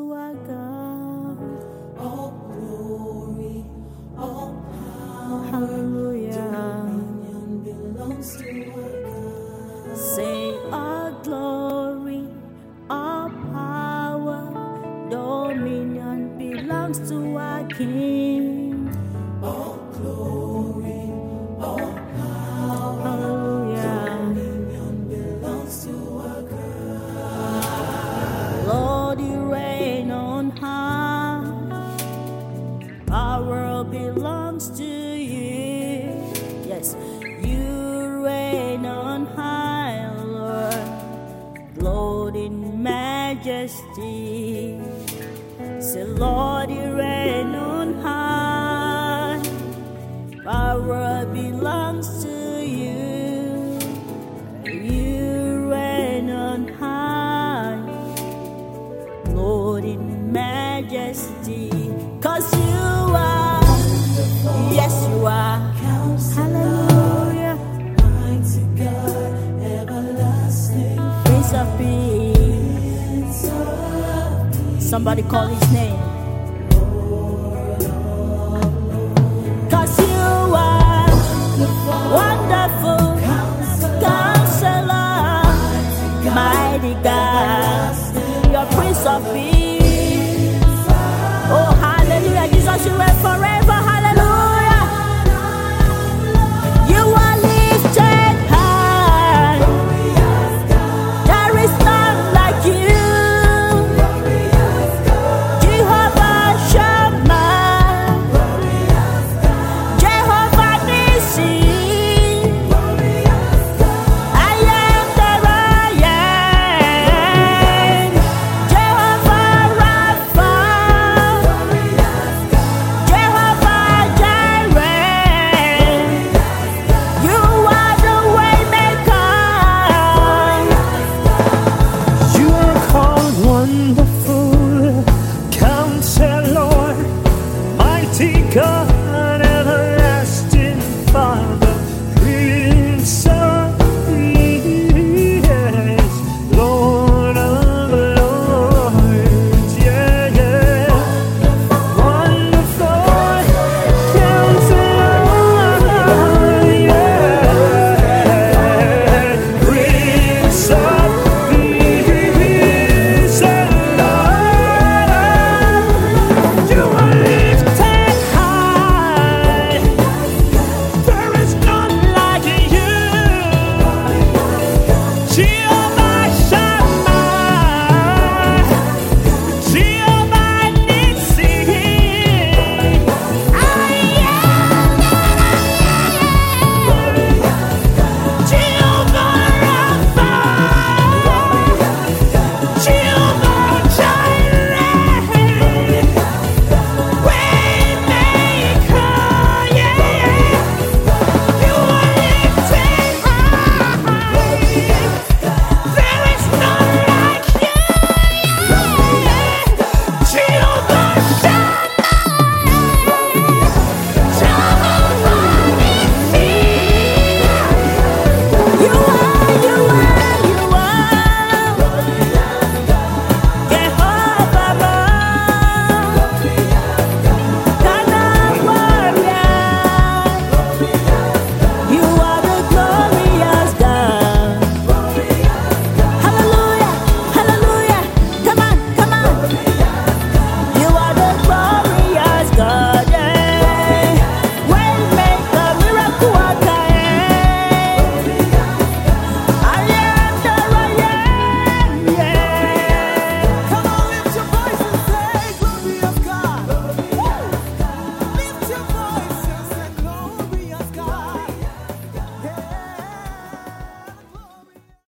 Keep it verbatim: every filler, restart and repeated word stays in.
to our God. All glory, all power, Hallelujah. dominion belongs to our God. Say all glory, all power, dominion belongs to our King. All glory, all power, Hallelujah. dominion belongs to our God. Lord, you reign on high. Power belongs to you. Yes, you reign on high, Lord. Lord in majesty. Say, Lord, you reign on high. Power belongs to you. You reign on high, Lord in majesty. 'Cause you are, yes you are. Hallelujah. Mighty God, everlasting, Prince of Peace. Somebody call his name. 'Cause you are wonderful Counselor, mighty God, your Prince of Peace. Oh, hallelujah, Jesus, you reign forever.